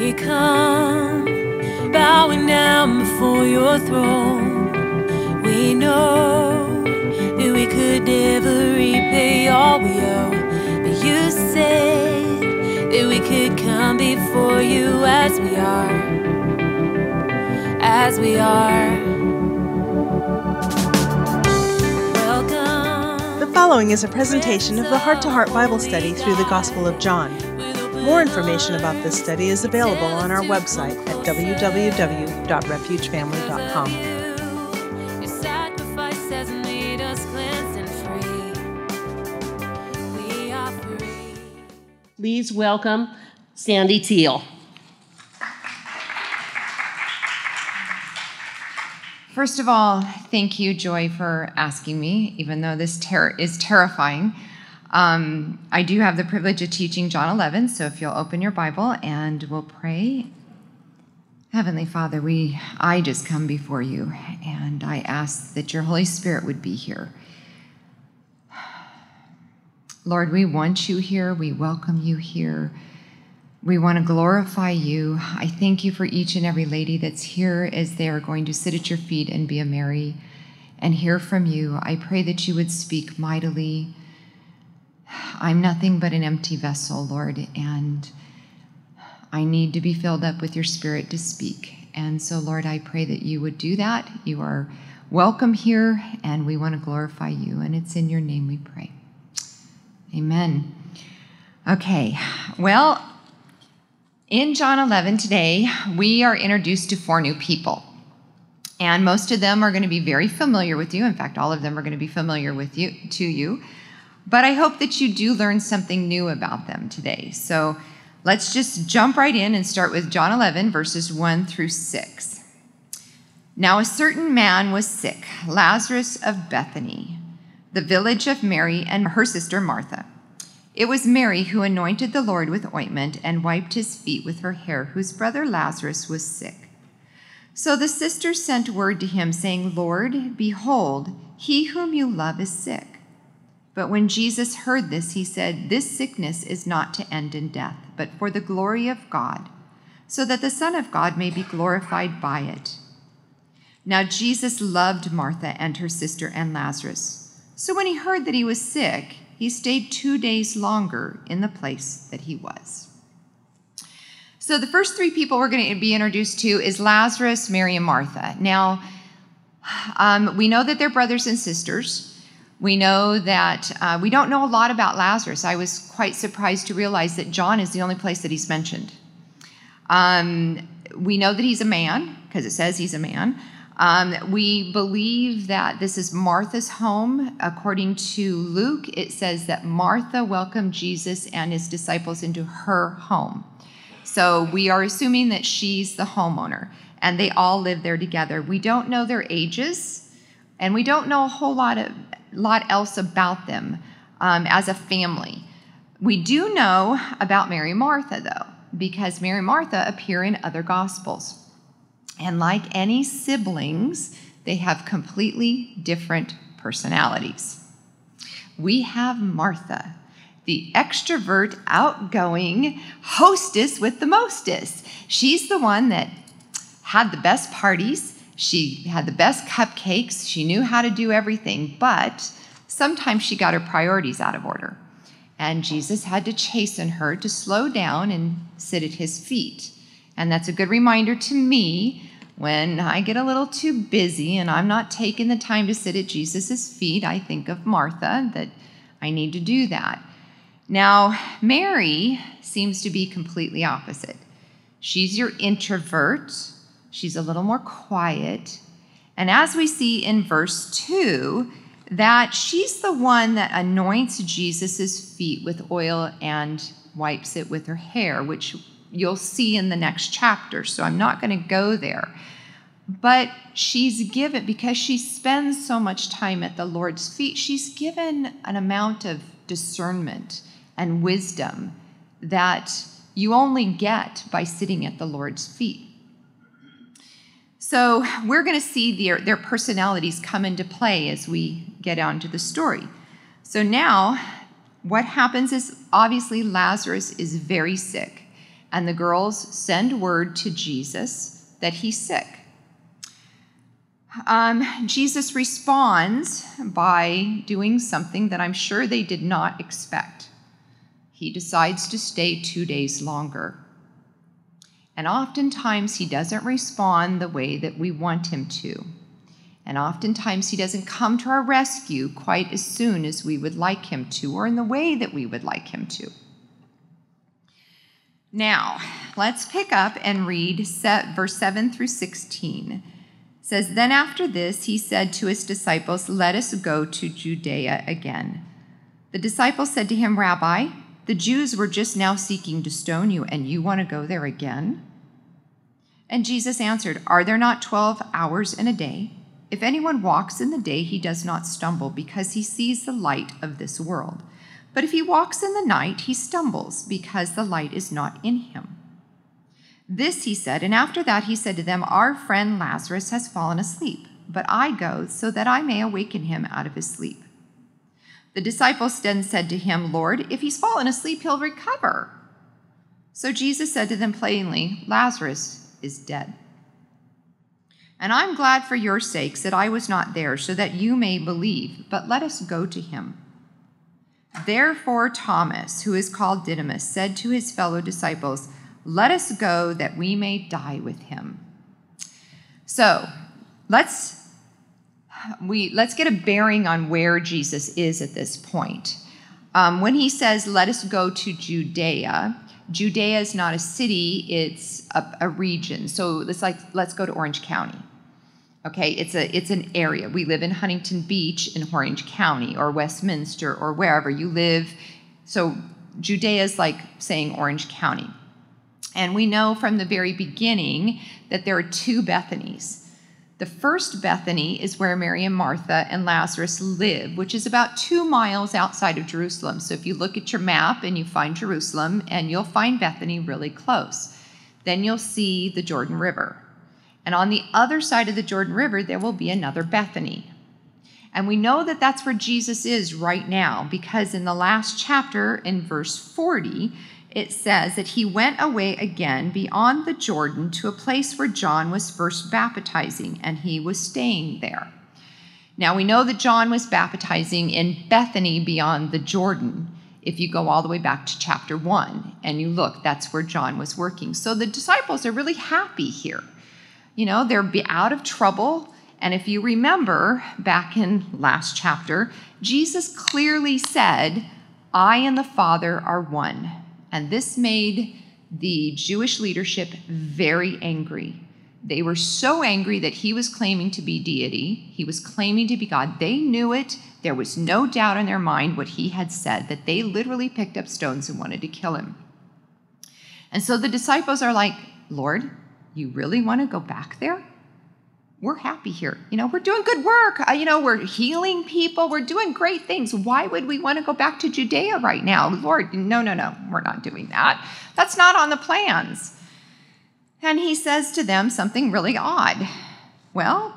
We come bowing down before your throne. We know that we could never repay all we owe, but you said that we could come before you as we are, as we are. Welcome. The following is a presentation of the Heart to Heart Bible Study through the Gospel of John. More information about this study is available on our website at www.refugefamily.com. Your sacrifice has made us cleansed and free. We are free. Please welcome Sandy Teal. First of all, thank you, Joy, for asking me, even though this is terrifying. I do have the privilege of teaching John 11, so if you'll open your Bible and we'll pray. Heavenly Father, I just come before you, and I ask that your Holy Spirit would be here. Lord, we want you here. We welcome you here. We want to glorify you. I thank you for each and every lady that's here as they are going to sit at your feet and be a Mary and hear from you. I pray that you would speak mightily. I'm nothing but an empty vessel, Lord, and I need to be filled up with your Spirit to speak. And so, Lord, I pray that you would do that. You are welcome here, and we want to glorify you, and it's in your name we pray. Amen. Okay, well, in John 11 today, we are introduced to 4 new people, and most of them are going to be very familiar with you. In fact, all of them are going to be familiar with you, to you. But I hope that you do learn something new about them today. So let's just jump right in and start with John 11, verses 1 through 6. Now a certain man was sick, Lazarus of Bethany, the village of Mary and her sister Martha. It was Mary who anointed the Lord with ointment and wiped his feet with her hair, whose brother Lazarus was sick. So the sisters sent word to him, saying, Lord, behold, he whom you love is sick. But when Jesus heard this, he said, This sickness is not to end in death, but for the glory of God, so that the Son of God may be glorified by it. Now Jesus loved Martha and her sister and Lazarus. So when he heard that he was sick, he stayed 2 days longer in the place that he was. So the first 3 people we're going to be introduced to is Lazarus, Mary, and Martha. Now, we know that they're brothers and sisters. We know that we don't know a lot about Lazarus. I was quite surprised to realize that John is the only place that he's mentioned. We know that he's a man, because it says he's a man. We believe that this is Martha's home. According to Luke, it says that Martha welcomed Jesus and his disciples into her home. So we are assuming that she's the homeowner, and they all live there together. We don't know their ages, and we don't know a whole lot else about them as a family. We do know about Mary and Martha, though, because Mary and Martha appear in other Gospels. And like any siblings, they have completely different personalities. We have Martha, the extrovert, outgoing hostess with the mostest. She's the one that had the best parties. She had the best cupcakes. She knew how to do everything, but sometimes she got her priorities out of order. And Jesus had to chasten her to slow down and sit at his feet. And that's a good reminder to me when I get a little too busy and I'm not taking the time to sit at Jesus' feet. I think of Martha, that I need to do that. Now, Mary seems to be completely opposite. She's your introvert. She's a little more quiet. And as we see in verse 2, that she's the one that anoints Jesus' feet with oil and wipes it with her hair, which you'll see in the next chapter, so I'm not going to go there. But she's given, because she spends so much time at the Lord's feet, she's given an amount of discernment and wisdom that you only get by sitting at the Lord's feet. So we're going to see their personalities come into play as we get on to the story. So now what happens is, obviously Lazarus is very sick. and the girls send word to Jesus that he's sick. Jesus responds by doing something that I'm sure they did not expect. He decides to stay 2 days longer. And oftentimes he doesn't respond the way that we want him to. And oftentimes he doesn't come to our rescue quite as soon as we would like him to, or in the way that we would like him to. Now, let's pick up and read verse 7 through 16. It says, "Then after this he said to his disciples, 'Let us go to Judea again.' The disciples said to him, 'Rabbi, the Jews were just now seeking to stone you, and you want to go there again?' And Jesus answered, 'Are there not 12 hours in a day? If anyone walks in the day, he does not stumble, because he sees the light of this world. But if he walks in the night, he stumbles, because the light is not in him.' This he said, and after that he said to them, 'Our friend Lazarus has fallen asleep, but I go so that I may awaken him out of his sleep.' The disciples then said to him, 'Lord, if he's fallen asleep, he'll recover.' So Jesus said to them plainly, 'Lazarus is dead. And I'm glad for your sakes that I was not there, so that you may believe, but let us go to him.' Therefore Thomas, who is called Didymus, said to his fellow disciples, 'Let us go that we may die with him.'" So let's get a bearing on where Jesus is at this point. When he says, "Let us go to Judea," Judea is not a city, it's a region. So let's go to Orange County. Okay, it's an area. We live in Huntington Beach in Orange County, or Westminster, or wherever you live. So Judea is like saying Orange County. And we know from the very beginning that there are two Bethanies. The first Bethany is where Mary and Martha and Lazarus live, which is about 2 miles outside of Jerusalem. So if you look at your map and you find Jerusalem, and you'll find Bethany really close, then you'll see the Jordan River. And on the other side of the Jordan River, there will be another Bethany. And we know that that's where Jesus is right now, because in the last chapter, in verse 40, it says that he went away again beyond the Jordan to a place where John was first baptizing, and he was staying there. Now, we know that John was baptizing in Bethany beyond the Jordan. If you go all the way back to chapter 1 and you look, that's where John was working. So the disciples are really happy here. You know, they're out of trouble. And if you remember back in last chapter, Jesus clearly said, "I and the Father are one." And this made the Jewish leadership very angry. They were so angry that he was claiming to be deity. He was claiming to be God. They knew it. There was no doubt in their mind what he had said, that they literally picked up stones and wanted to kill him. And so the disciples are like, "Lord, you really want to go back there? We're happy here. You know, we're doing good work. We're healing people. We're doing great things. Why would we want to go back to Judea right now? Lord, no, we're not doing that. That's not on the plans." And he says to them something really odd. Well,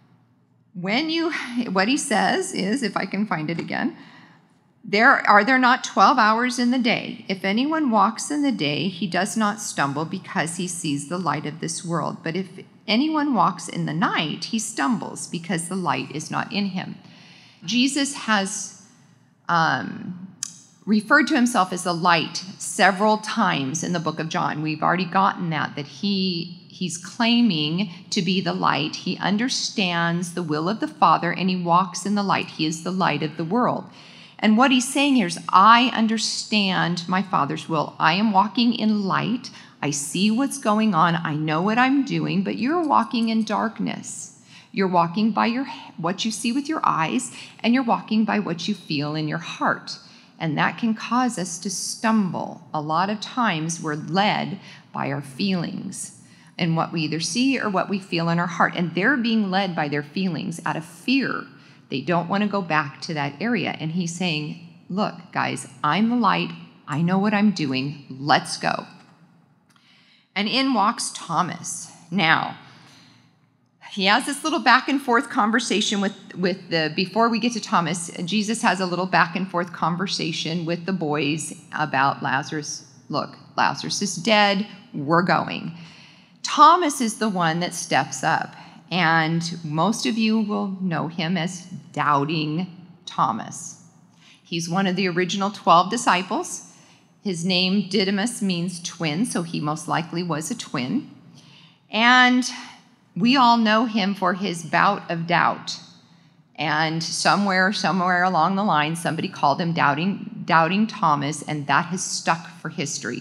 what he says is, if I can find it again, are there not 12 hours in the day? If anyone walks in the day, he does not stumble, because he sees the light of this world. But if anyone walks in the night, he stumbles, because the light is not in him. Jesus has referred to himself as the light several times in the book of John. We've already gotten that he's claiming to be the light. He understands the will of the Father, and he walks in the light. He is the light of the world. And what he's saying here is, I understand my Father's will. I am walking in light. I see what's going on. I know what I'm doing, but you're walking in darkness. You're walking by what you see with your eyes, and you're walking by what you feel in your heart. And that can cause us to stumble. A lot of times we're led by our feelings and what we either see or what we feel in our heart. And they're being led by their feelings out of fear. They don't want to go back to that area. And he's saying, "Look, guys, I'm the light. I know what I'm doing. Let's go." And in walks Thomas. Now, he has this little back and forth conversation before we get to Thomas, Jesus has a little back and forth conversation with the boys about Lazarus Look, Lazarus is dead. We're going. Thomas is the one that steps up, and most of you will know him as Doubting Thomas. He's one of the original 12 disciples. His name Didymus means twin, so he most likely was a twin. And we all know him for his bout of doubt. And somewhere along the line, somebody called him Doubting Thomas, and that has stuck for history.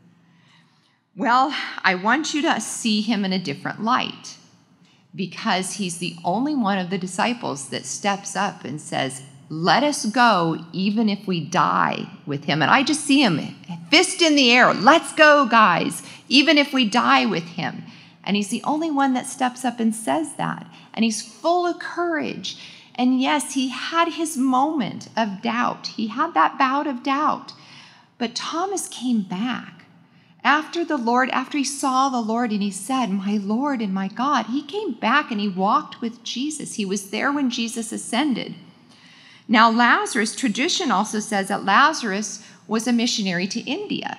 Well, I want you to see him in a different light, because he's the only one of the disciples that steps up and says, let us go even if we die with him. And I just see him, fist in the air, let's go, guys, even if we die with him. And he's the only one that steps up and says that. And he's full of courage. And yes, he had his moment of doubt. He had that bout of doubt. But Thomas came back. After he saw the Lord and he said, my Lord and my God, he came back and he walked with Jesus. He was there when Jesus ascended. Now, Lazarus, tradition also says that Lazarus was a missionary to India.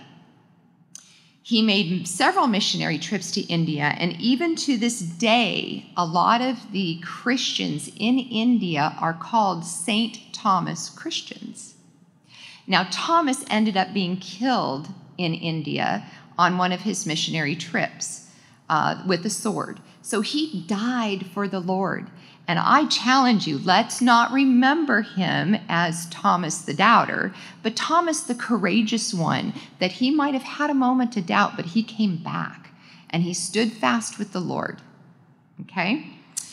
He made several missionary trips to India, and even to this day, a lot of the Christians in India are called St. Thomas Christians. Now, Thomas ended up being killed in India on one of his missionary trips with a sword. So he died for the Lord. And I challenge you, let's not remember him as Thomas the doubter, but Thomas the courageous one, that he might have had a moment to doubt, but he came back and he stood fast with the Lord. Okay?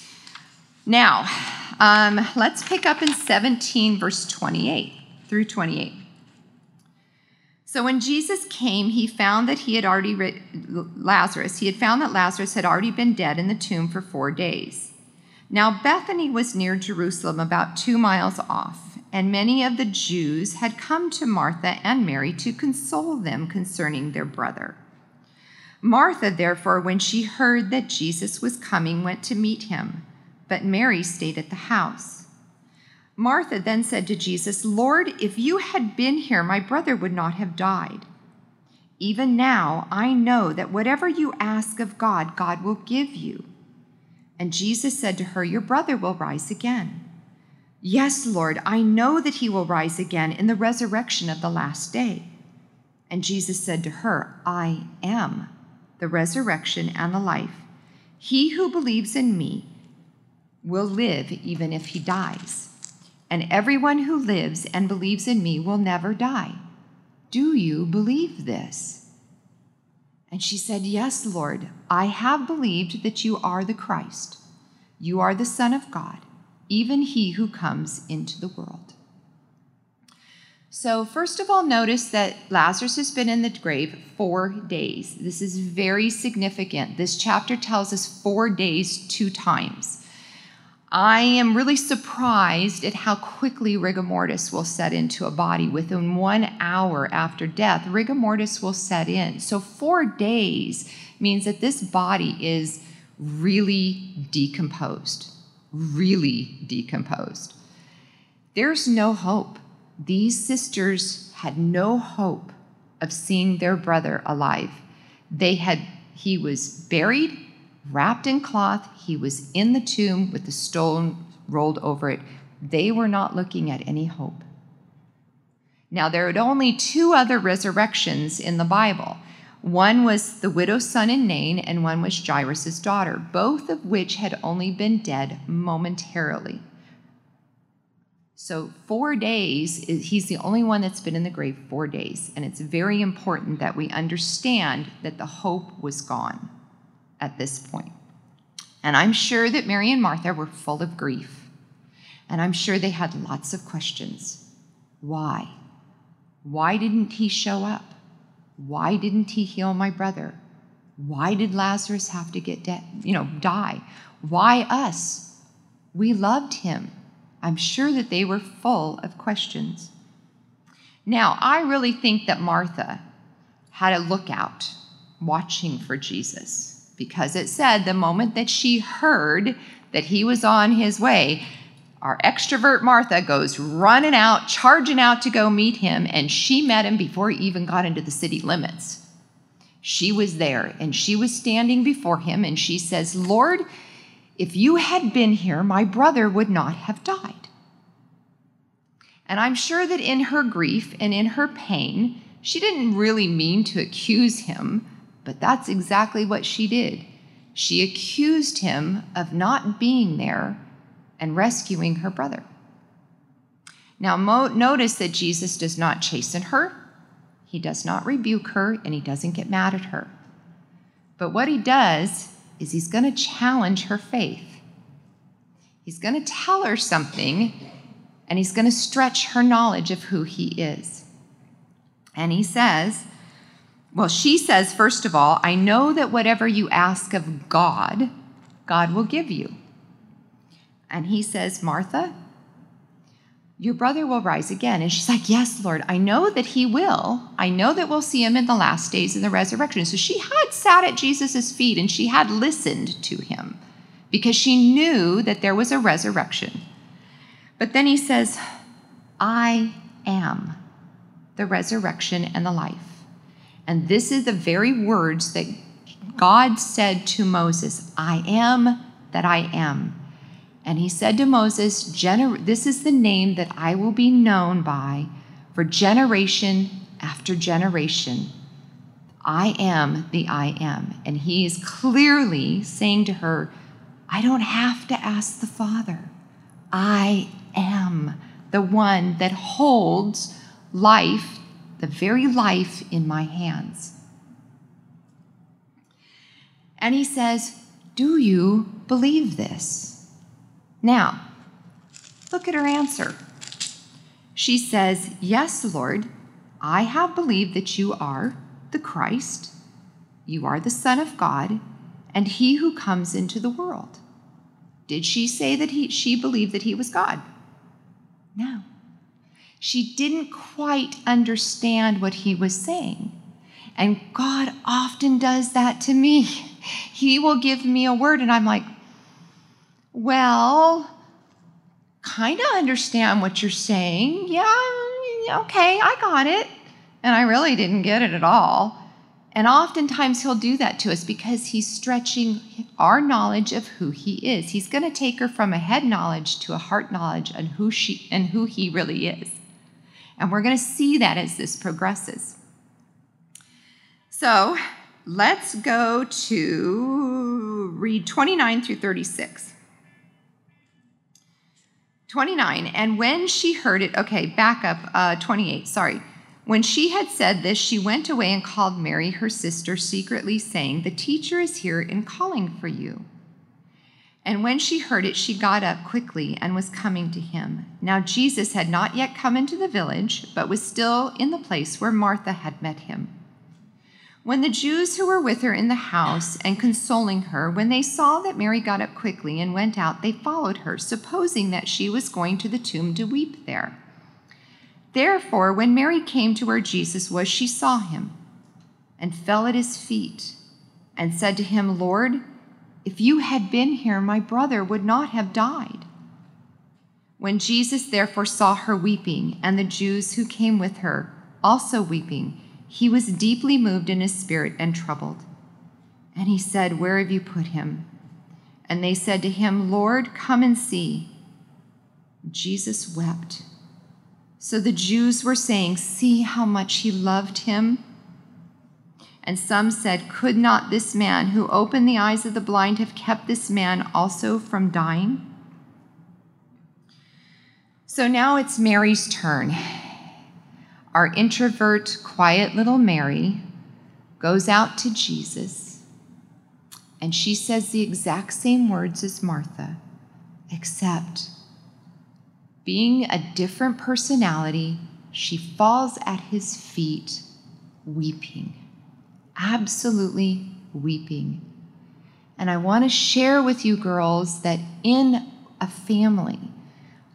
Now, let's pick up in 17, verse 28 through 28. So when Jesus came, he found that Lazarus had already been dead in the tomb for 4 days. Now Bethany was near Jerusalem, about 2 miles off, and many of the Jews had come to Martha and Mary to console them concerning their brother. Martha, therefore, when she heard that Jesus was coming, went to meet him, but Mary stayed at the house. Martha then said to Jesus, Lord, if you had been here, my brother would not have died. Even now I know that whatever you ask of God, God will give you. And Jesus said to her, your brother will rise again. Yes, Lord, I know that he will rise again in the resurrection of the last day. And Jesus said to her, I am the resurrection and the life. He who believes in me will live even if he dies. And everyone who lives and believes in me will never die. Do you believe this? And she said, yes, Lord, I have believed that you are the Christ. You are the Son of God, even he who comes into the world. So first of all, notice that Lazarus has been in the grave 4 days. This is very significant. This chapter tells us 4 days 2 times. I am really surprised at how quickly rigor mortis will set into a body. Within 1 hour after death, rigor mortis will set in. So 4 days means that this body is really decomposed, There's no hope. These sisters had no hope of seeing their brother alive. He was buried, wrapped in cloth. He was in the tomb with the stone rolled over it. They were not looking at any hope. Now, there are only 2 other resurrections in the Bible. One was the widow's son in Nain, and one was Jairus' daughter, both of which had only been dead momentarily. So 4 days, he's the only one that's been in the grave 4 days. And it's very important that we understand that the hope was gone at this point. And I'm sure that Mary and Martha were full of grief. And I'm sure they had lots of questions. Why? Why didn't he show up? Why didn't he heal my brother? Why did Lazarus have to die? Why us? We loved him. I'm sure that they were full of questions. Now, I really think that Martha had a lookout watching for Jesus, because it said the moment that she heard that he was on his way, Our extrovert Martha goes running out, charging out to go meet him, and she met him before he even got into the city limits. She was there, and she was standing before him, and she says, "Lord, if you had been here, my brother would not have died." And I'm sure that in her grief and in her pain, she didn't really mean to accuse him, but that's exactly what she did. She accused him of not being there and rescuing her brother. Now, notice that Jesus does not chasten her, he does not rebuke her, and he doesn't get mad at her. But what he does is he's going to challenge her faith. He's going to tell her something, and he's going to stretch her knowledge of who he is. And he says, she says, first of all, "I know that whatever you ask of God, God will give you." And he says, "Martha, your brother will rise again." And she's like, "Yes, Lord, I know that he will. I know that we'll see him in the last days in the resurrection." So she had sat at Jesus' feet and she had listened to him because she knew that there was a resurrection. But then he says, "I am the resurrection and the life." And this is the very words that God said to Moses, "I am that I am." And he said to Moses, "This is the name that I will be known by for generation after generation. I am the I am." And he is clearly saying to her, I don't have to ask the Father. I am the one that holds life, the very life in my hands. And he says, "Do you believe this?" Now, look at her answer. She says, "Yes, Lord, I have believed that you are the Christ, you are the Son of God, and he who comes into the world." Did she say that she believed that he was God? No. She didn't quite understand what he was saying. And God often does that to me. He will give me a word, and I'm like, well, kind of understand what you're saying. Yeah, okay, I got it. And I really didn't get it at all. And oftentimes he'll do that to us because he's stretching our knowledge of who he is. He's going to take her from a head knowledge to a heart knowledge on who he really is. And we're going to see that as this progresses. So let's go to read 29 through 36. 29, and when she heard it, back up, 28, sorry. When she had said this, she went away and called Mary, her sister, secretly, saying, "The teacher is here and calling for you." And when she heard it, she got up quickly and was coming to him. Now Jesus had not yet come into the village, but was still in the place where Martha had met him. When the Jews who were with her in the house and consoling her, when they saw that Mary got up quickly and went out, they followed her, supposing that she was going to the tomb to weep there. Therefore, when Mary came to where Jesus was, she saw him and fell at his feet and said to him, "Lord, if you had been here, my brother would not have died." When Jesus therefore saw her weeping, and the Jews who came with her also weeping, he was deeply moved in his spirit and troubled. And he said, "Where have you put him?" And they said to him, "Lord, come and see." Jesus wept. So the Jews were saying, "See how much he loved him." And some said, "Could not this man who opened the eyes of the blind have kept this man also from dying?" So now it's Mary's turn. Our introvert, quiet little Mary goes out to Jesus, and she says the exact same words as Martha, except being a different personality, she falls at his feet weeping, absolutely weeping. And I want to share with you girls that in a family,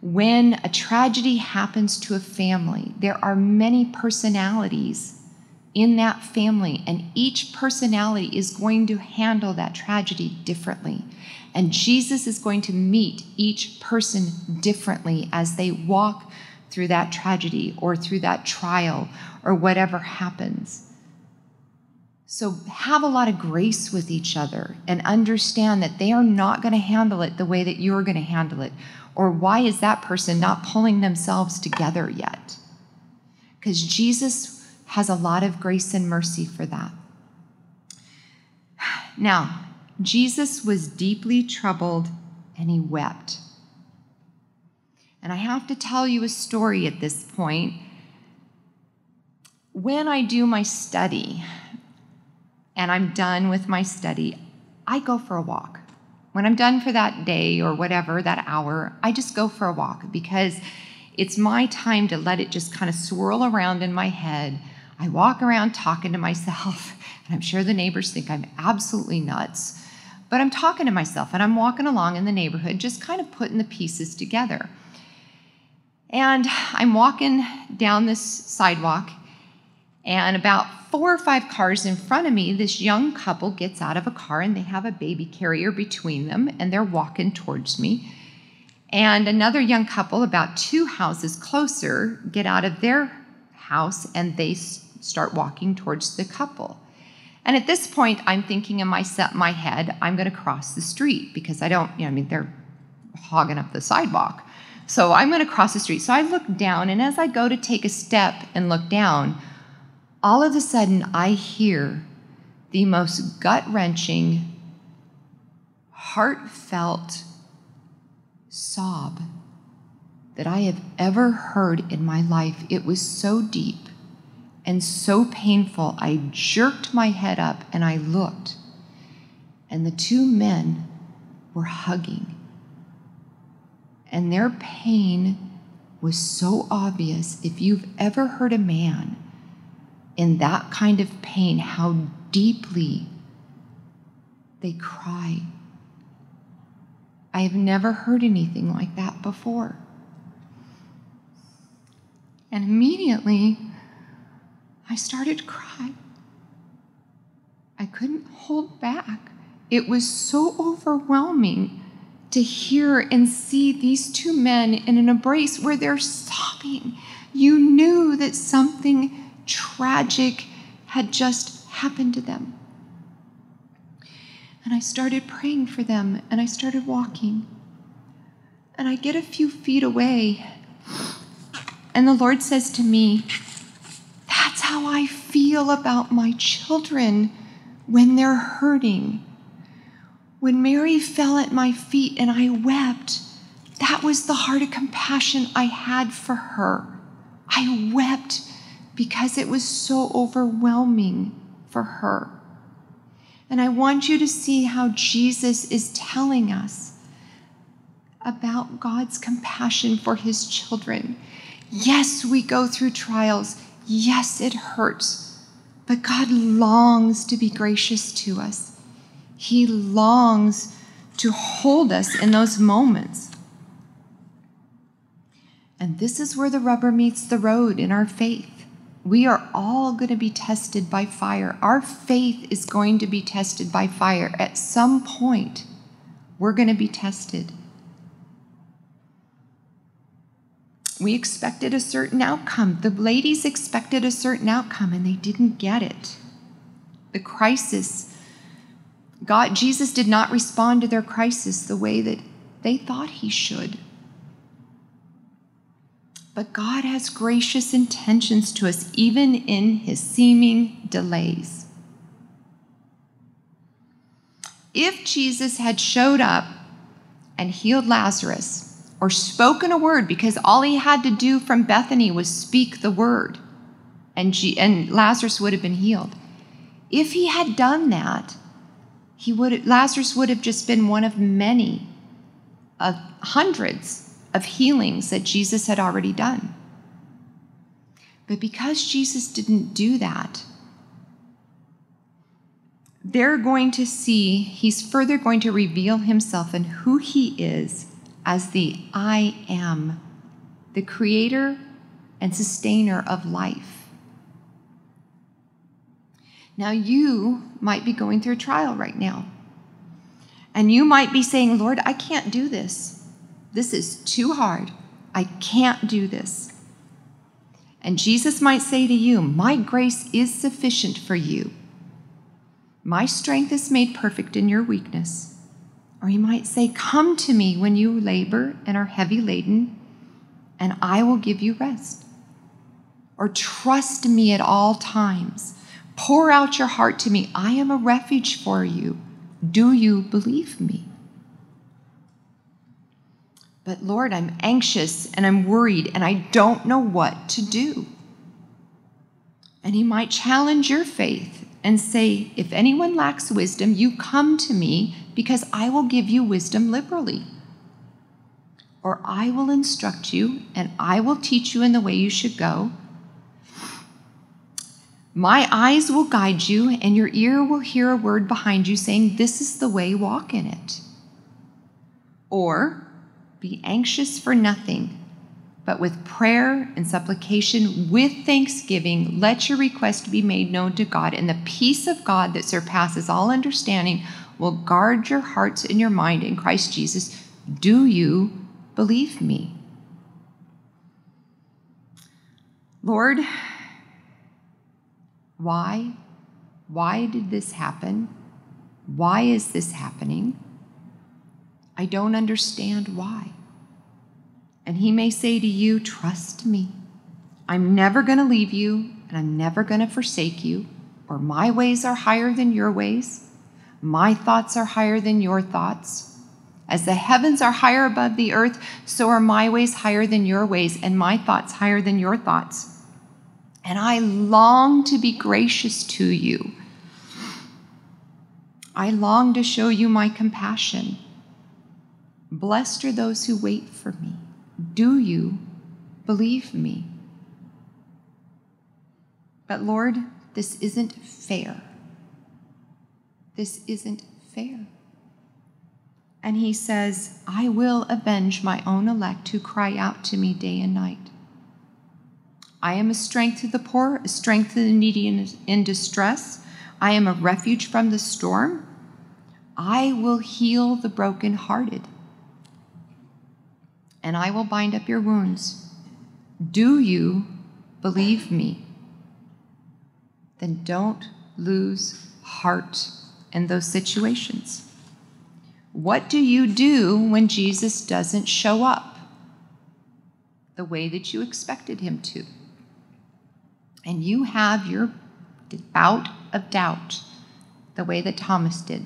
when a tragedy happens to a family, there are many personalities in that family, and each personality is going to handle that tragedy differently. And Jesus is going to meet each person differently as they walk through that tragedy or through that trial or whatever happens. So have a lot of grace with each other and understand that they are not going to handle it the way that you're going to handle it. Or why is that person not pulling themselves together yet? Because Jesus has a lot of grace and mercy for that. Now, Jesus was deeply troubled and he wept. And I have to tell you a story at this point. When I do my study and I'm done with my study, I go for a walk. When I'm done for that day or whatever, that hour, I just go for a walk because it's my time to let it just kind of swirl around in my head. I walk around talking to myself, and I'm sure the neighbors think I'm absolutely nuts, but I'm talking to myself, and I'm walking along in the neighborhood, just kind of putting the pieces together. And I'm walking down this sidewalk, and about 4 or 5 cars in front of me, this young couple gets out of a car, and they have a baby carrier between them, and they're walking towards me. And another young couple, about 2 houses closer, get out of their house, and they start walking towards the couple. And at this point, I'm thinking in my head, I'm going to cross the street because they're hogging up the sidewalk. So I'm going to cross the street. So I look down, and as I go to take a step and look down, all of a sudden I hear the most gut-wrenching, heartfelt sob that I have ever heard in my life. It was so deep and so painful. I jerked my head up and I looked, and the 2 men were hugging. And their pain was so obvious. If you've ever heard a man in that kind of pain, how deeply they cry. I have never heard anything like that before. And immediately, I started to cry. I couldn't hold back. It was so overwhelming to hear and see these 2 men in an embrace where they're sobbing. You knew that something tragic had just happened to them. And I started praying for them, and I started walking. And I get a few feet away, and the Lord says to me, "That's how I feel about my children when they're hurting." When Mary fell at my feet and I wept, that was the heart of compassion I had for her. I wept because it was so overwhelming for her. And I want you to see how Jesus is telling us about God's compassion for his children. Yes, we go through trials. Yes, it hurts. But God longs to be gracious to us. He longs to hold us in those moments. And this is where the rubber meets the road in our faith. We are all going to be tested by fire. Our faith is going to be tested by fire. At some point, we're going to be tested. We expected a certain outcome. The ladies expected a certain outcome, and they didn't get it. The crisis, Jesus did not respond to their crisis the way that they thought he should. But God has gracious intentions to us, even in his seeming delays. If Jesus had showed up and healed Lazarus, or spoken a word, because all he had to do from Bethany was speak the word, and Lazarus would have been healed. If he had done that, Lazarus would have just been one of many, of hundreds of healings that Jesus had already done. But because Jesus didn't do that, they're going to see, he's further going to reveal himself and who he is as the I am, the creator and sustainer of life. Now, you might be going through a trial right now. And you might be saying, Lord, I can't do this. This is too hard. I can't do this. And Jesus might say to you, my grace is sufficient for you. My strength is made perfect in your weakness. Or he might say, come to me when you labor and are heavy laden, and I will give you rest. Or trust me at all times. Pour out your heart to me. I am a refuge for you. Do you believe me? But Lord, I'm anxious and I'm worried and I don't know what to do. And he might challenge your faith and say, if anyone lacks wisdom, you come to me because I will give you wisdom liberally. Or I will instruct you and I will teach you in the way you should go. My eyes will guide you, and your ear will hear a word behind you saying, this is the way, walk in it. Or, be anxious for nothing, but with prayer and supplication, with thanksgiving, let your request be made known to God, and the peace of God that surpasses all understanding will guard your hearts and your mind in Christ Jesus. Do you believe me? Lord, why? Why did this happen? Why is this happening? I don't understand why. And he may say to you, trust me. I'm never going to leave you, and I'm never going to forsake you. Or my ways are higher than your ways. My thoughts are higher than your thoughts. As the heavens are higher above the earth, so are my ways higher than your ways, and my thoughts higher than your thoughts. And I long to be gracious to you. I long to show you my compassion. Blessed are those who wait for me. Do you believe me? But Lord, this isn't fair. This isn't fair. And he says, I will avenge my own elect who cry out to me day and night. I am a strength to the poor, a strength to the needy in distress. I am a refuge from the storm. I will heal the brokenhearted, and I will bind up your wounds. Do you believe me? Then don't lose heart in those situations. What do you do when Jesus doesn't show up the way that you expected him to? And you have your bout of doubt, the way that Thomas did.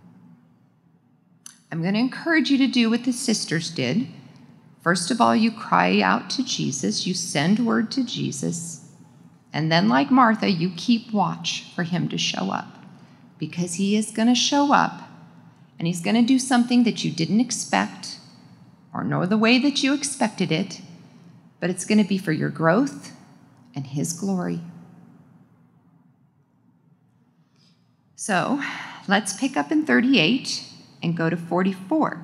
I'm going to encourage you to do what the sisters did. First of all, you cry out to Jesus, you send word to Jesus, and then like Martha, you keep watch for him to show up, because he is going to show up, and he's going to do something that you didn't expect or know the way that you expected it, but it's going to be for your growth and his glory. So let's pick up in 38 and go to 44.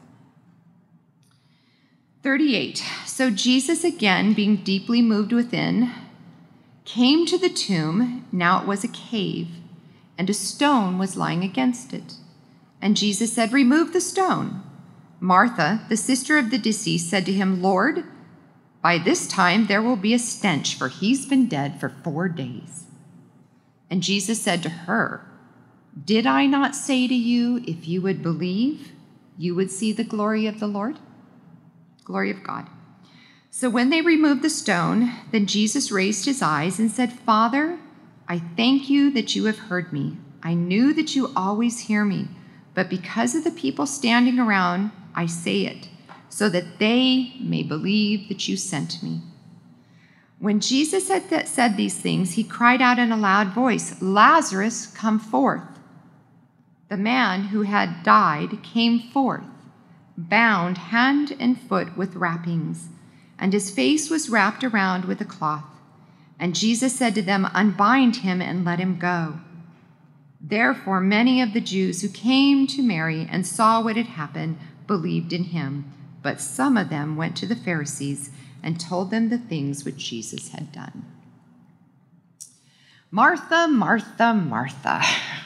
38. So Jesus, again, being deeply moved within, came to the tomb. Now it was a cave, and a stone was lying against it. And Jesus said, remove the stone. Martha, the sister of the deceased, said to him, Lord, by this time there will be a stench, for he's been dead for 4 days. And Jesus said to her, did I not say to you, if you would believe, you would see the glory of the Lord? Glory of God. So when they removed the stone, then Jesus raised his eyes and said, Father, I thank you that you have heard me. I knew that you always hear me, but because of the people standing around, I say it, so that they may believe that you sent me. When Jesus had said these things, he cried out in a loud voice, Lazarus, come forth. The man who had died came forth, bound hand and foot with wrappings, and his face was wrapped around with a cloth. And Jesus said to them, unbind him and let him go. Therefore many of the Jews who came to Mary and saw what had happened believed in him, but some of them went to the Pharisees and told them the things which Jesus had done. Martha, Martha, Martha.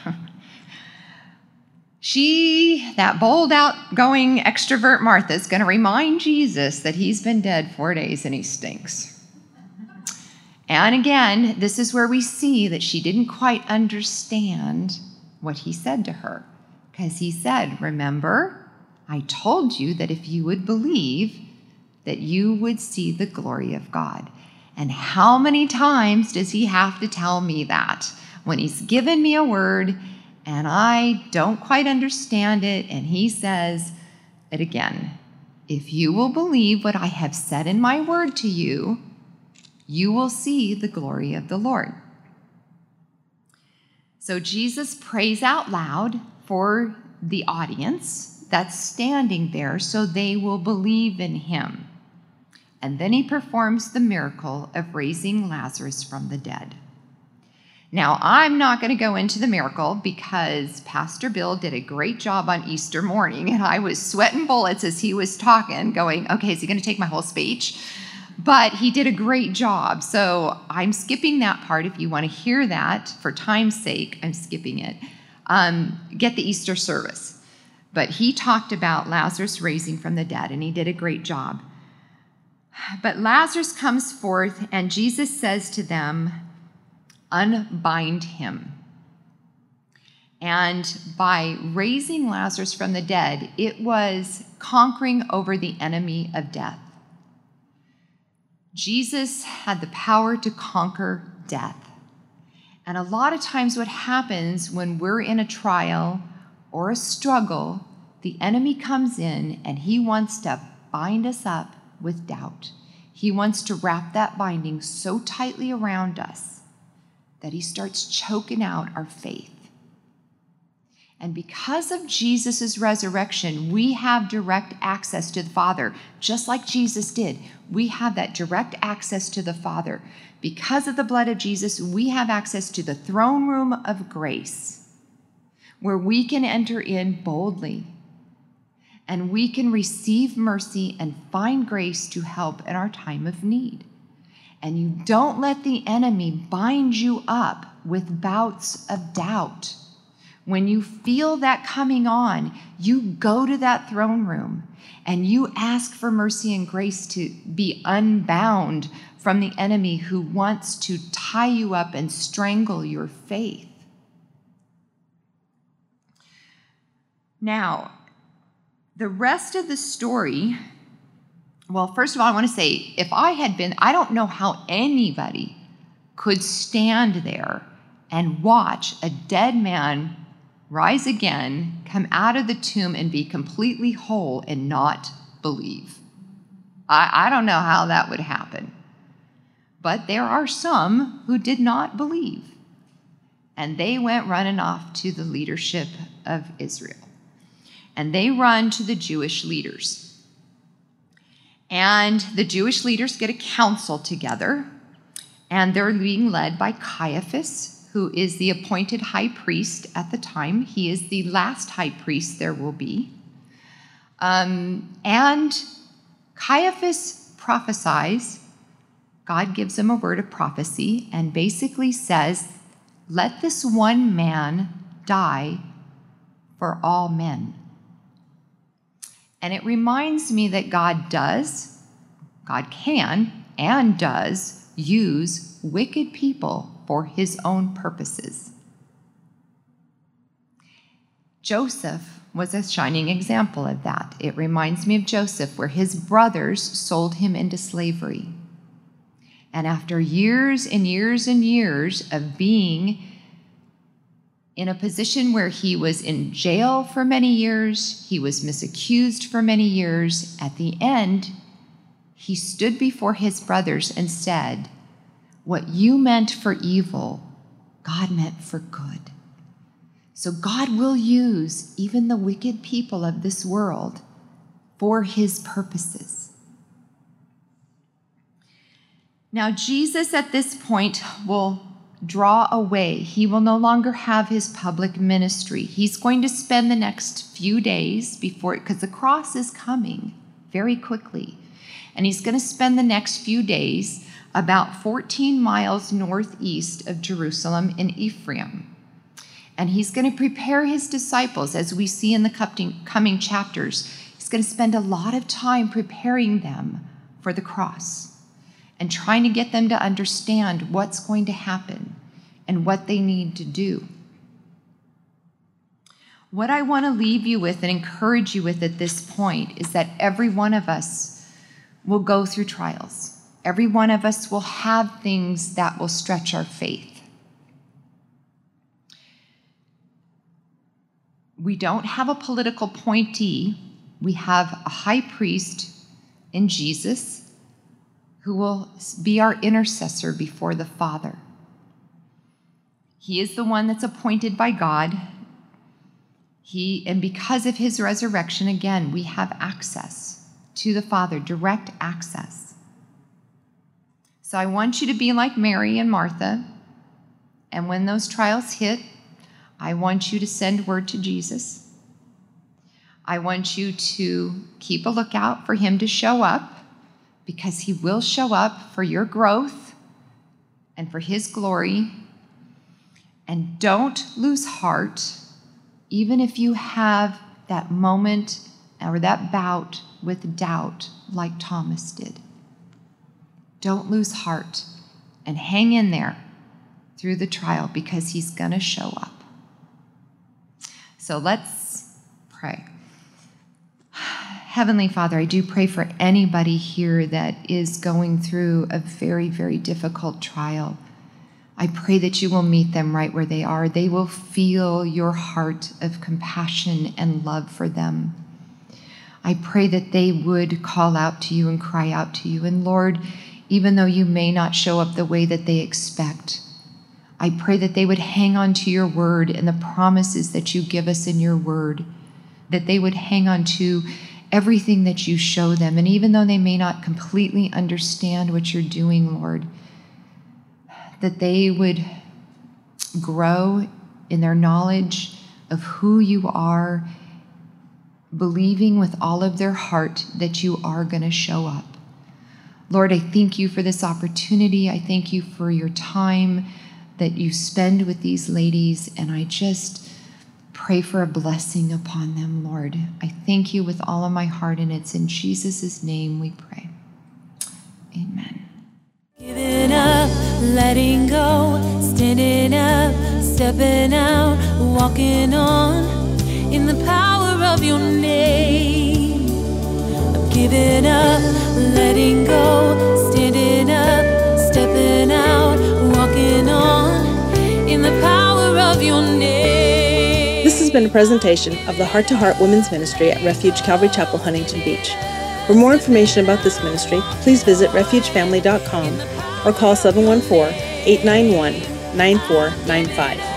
That bold, outgoing extrovert Martha is going to remind Jesus that he's been dead 4 days and he stinks. And again, this is where we see that she didn't quite understand what he said to her. Because he said, remember, I told you that if you would believe, that you would see the glory of God. And how many times does he have to tell me that? When he's given me a word and I don't quite understand it, and he says it again. If you will believe what I have said in my word to you, you will see the glory of the Lord. So Jesus prays out loud for the audience that's standing there so they will believe in him. And then he performs the miracle of raising Lazarus from the dead. Now, I'm not going to go into the miracle because Pastor Bill did a great job on Easter morning, and I was sweating bullets as he was talking, going, okay, is he going to take my whole speech? But he did a great job, so I'm skipping that part. If you want to hear that, for time's sake, I'm skipping it. Get the Easter service. But he talked about Lazarus raising from the dead, and he did a great job. But Lazarus comes forth, and Jesus says to them, unbind him. And by raising Lazarus from the dead, it was conquering over the enemy of death. Jesus had the power to conquer death. And a lot of times what happens when we're in a trial or a struggle, the enemy comes in and he wants to bind us up with doubt. He wants to wrap that binding so tightly around us that he starts choking out our faith. And because of Jesus' resurrection, we have direct access to the Father, just like Jesus did. We have that direct access to the Father. Because of the blood of Jesus, we have access to the throne room of grace, where we can enter in boldly, and we can receive mercy and find grace to help in our time of need. And you don't let the enemy bind you up with bouts of doubt. When you feel that coming on, you go to that throne room and you ask for mercy and grace to be unbound from the enemy who wants to tie you up and strangle your faith. Now, the rest of the story, well, first of all, I want to say, if I had been, I don't know how anybody could stand there and watch a dead man rise again, come out of the tomb and be completely whole and not believe. I don't know how that would happen. But there are some who did not believe. And they went running off to the leadership of Israel. And they run to the Jewish leaders. And the Jewish leaders get a council together, and they're being led by Caiaphas, who is the appointed high priest at the time. He is the last high priest there will be. And Caiaphas prophesies. God gives him a word of prophecy and basically says, let this one man die for all men. And it reminds me that God can and does use wicked people for his own purposes. Joseph was a shining example of that. It reminds me of Joseph, where his brothers sold him into slavery. And after years and years and years of being in a position where he was in jail for many years, he was misaccused for many years, at the end, he stood before his brothers and said, what you meant for evil, God meant for good. So God will use even the wicked people of this world for his purposes. Now, Jesus at this point will draw away. He will no longer have his public ministry. He's going to spend the next few days because the cross is coming very quickly. And he's going to spend the next few days about 14 miles northeast of Jerusalem in Ephraim. And he's going to prepare his disciples, as we see in the coming chapters. He's going to spend a lot of time preparing them for the cross and trying to get them to understand what's going to happen and what they need to do. What I want to leave you with and encourage you with at this point is that every one of us will go through trials. Every one of us will have things that will stretch our faith. We don't have a political appointee. We have a high priest in Jesus who will be our intercessor before the Father. He is the one that's appointed by God. And because of his resurrection, again, we have access to the Father, direct access. So I want you to be like Mary and Martha. And when those trials hit, I want you to send word to Jesus. I want you to keep a lookout for him to show up, because he will show up for your growth and for his glory. And don't lose heart, even if you have that moment or that bout with doubt like Thomas did. Don't lose heart and hang in there through the trial, because he's going to show up. So let's pray. Heavenly Father, I do pray for anybody here that is going through a very, very difficult trial. I pray that you will meet them right where they are. They will feel your heart of compassion and love for them. I pray that they would call out to you and cry out to you. And Lord, even though you may not show up the way that they expect, I pray that they would hang on to your word and the promises that you give us in your word, that they would hang on to everything that you show them. And even though they may not completely understand what you're doing, Lord, that they would grow in their knowledge of who you are, believing with all of their heart that you are going to show up. Lord, I thank you for this opportunity. I thank you for your time that you spend with these ladies, and I just pray for a blessing upon them, Lord. I thank you with all of my heart, and it's in Jesus' name we pray. Amen. Giving up, letting go, standing up, stepping out, walking on in the power of your name. I'm giving up, letting go, standing up, stepping out, walking on in the power of your name. This has been a presentation of the Heart to Heart Women's Ministry at Refuge Calvary Chapel, Huntington Beach. For more information about this ministry, please visit refugefamily.com or call 714-891-9495.